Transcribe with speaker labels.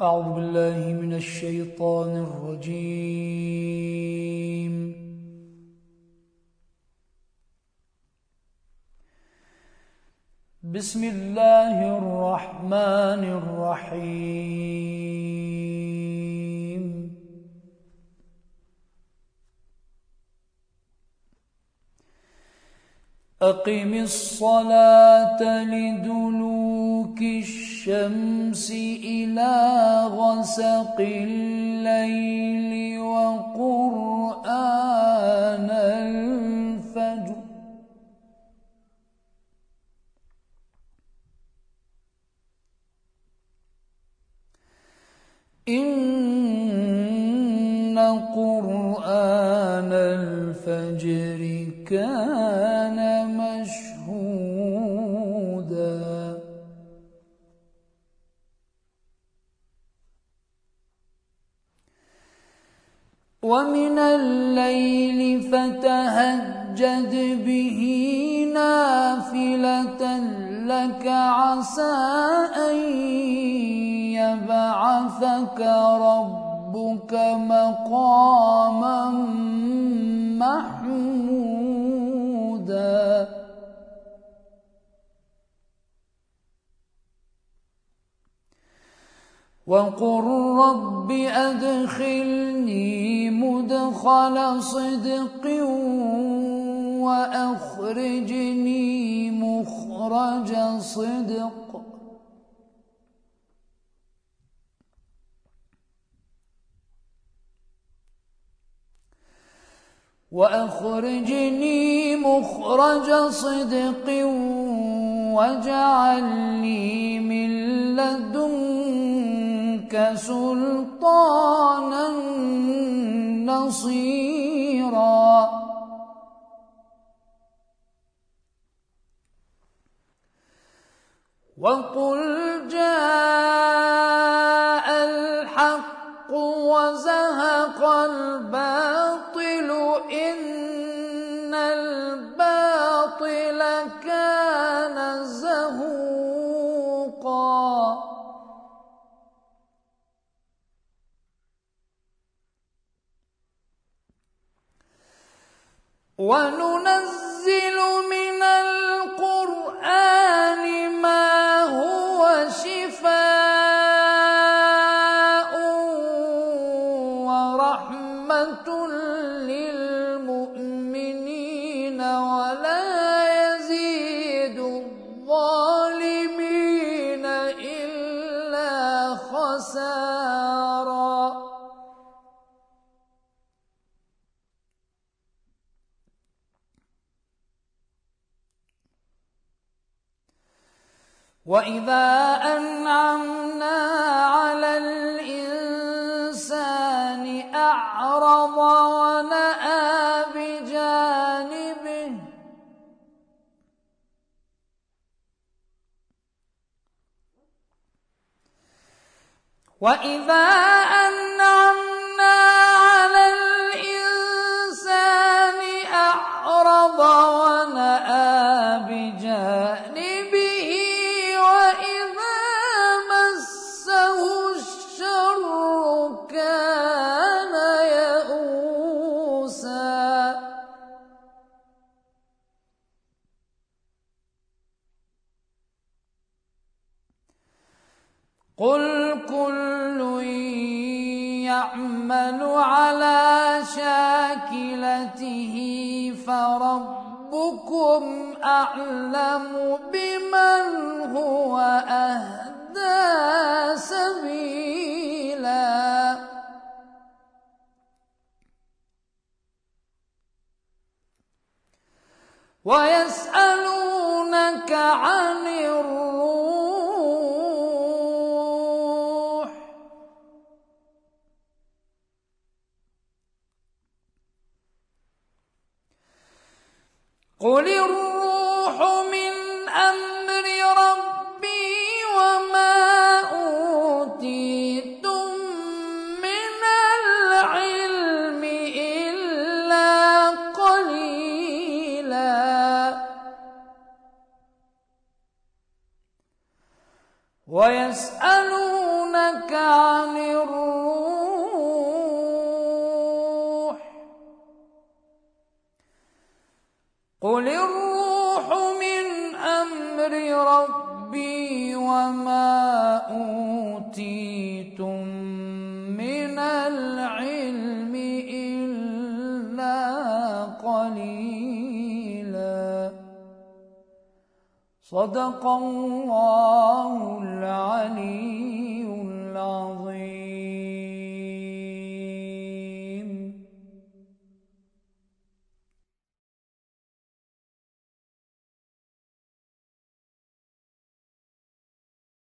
Speaker 1: أعوذ بالله من الشيطان الرجيم. بسم الله الرحمن الرحيم. أقم الصلاة لدلوك الشمس إلى غسق الليل وقرآن الفجر إن قرآن الفجر كان مشهودا ومن الليل فتهجد به نافلة لك عسى أن يبعثك ربك مقاما محمودا وقل رب أدخلني مدخل صدق وأخرجني مخرج صدق واجعل لي من لدنك سلطانا نصيرا وقل جاء الحق وزهق الباطل إن الباطل كان زهوقا وننزل من القرآن ما هو شفاء ورحمة للمؤمنين ولا يزيد الظالمين إلا خسارا وإذا أنعمنا على الإنسان أعرض ونأى بجانبه وإذا أنعمنا على الإنسان أعرض ونأى بجانبه وإذا مسه الشر كان يئوسا قل كل يعمل على شاكلته فربكم أعلم بمن هو أهدى سبيلا ويسألونك عن الروح قل الروح من أمر ربي وما أوتيتم من العلم إلا قليلا عن الروح قل الروح من أمر ربي وما أوتيتم من العلم إلا قليلا. صدق الله العلي العظيم.